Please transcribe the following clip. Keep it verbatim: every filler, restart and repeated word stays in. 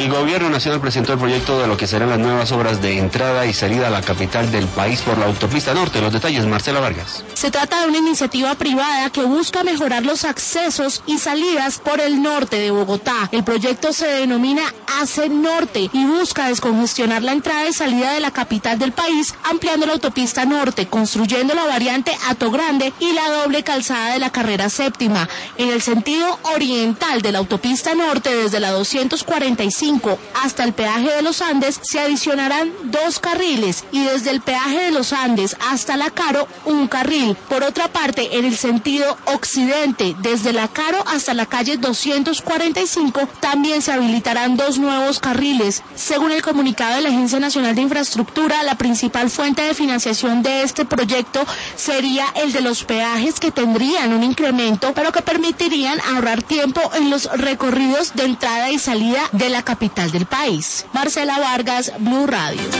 El gobierno nacional presentó el proyecto de lo que serán las nuevas obras de entrada y salida a la capital del país por la autopista norte. Los detalles, Marcela Vargas. Se trata de una iniciativa privada que busca mejorar los accesos y salidas por el norte de Bogotá. El proyecto se denomina ACE Norte y busca descongestionar la entrada y salida de la capital del país, ampliando la autopista norte, construyendo la variante Hato Grande y la doble calzada de la carrera séptima. En el sentido oriental de la autopista norte, desde la doscientos cuarenta y cinco hasta el peaje de los Andes, se adicionarán dos carriles y desde el peaje de los Andes hasta la Caro, un carril. Por otra parte, en el sentido occidente, desde la Caro hasta la calle doscientos cuarenta y cinco, también se habilitarán dos nuevos carriles. Según el comunicado de la Agencia Nacional de Infraestructura, la principal fuente de financiación de este proyecto sería el de los peajes, que tendrían un incremento, pero que permitirían ahorrar tiempo en los recorridos de entrada y salida de la capital del país. Marcela Vargas, Blue Radio.